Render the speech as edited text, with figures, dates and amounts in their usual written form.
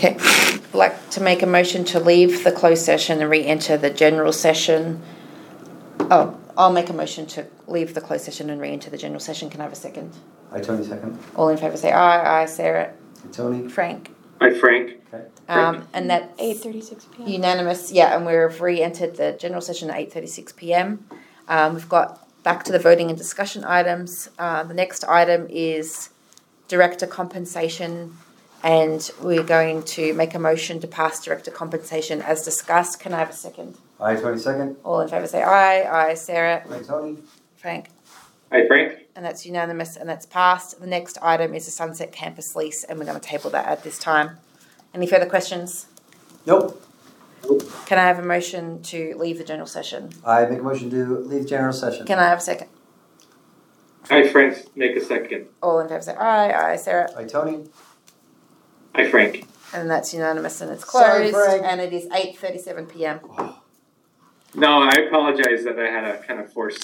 Okay. I'd like to make a motion to leave the closed session and re-enter the general session. Oh, I'll make a motion to leave the closed session and re-enter the general session. Can I have a second? Aye, Tony, second. All in favour say aye. Aye, Sarah. Aye, Tony. Frank. Aye, Frank. Okay. And that's 8:36 p.m. unanimous. Yeah, and we've re-entered the general session at 8:36 p.m. We've got back to the voting and discussion items. The next item is director compensation, and we're going to make a motion to pass director compensation as discussed. Can I have a second? Aye, Tony, second. All in favour say aye. Aye, Sarah. Aye, Tony. Frank. Aye, Frank. And that's unanimous, and that's passed. The next item is the Sunset Campus lease, and we're going to table that at this time. Any further questions? Nope. Can I have a motion to leave the general session? I make a motion to leave general session. Can I have a second? Aye, Frank. Make a second. All in favour say aye. Aye, Sarah. Aye, Tony. Aye, Frank. And that's unanimous, and it's Sorry, closed. Frank. And it is 8:37 p.m. No, I apologize that I had a kind of forced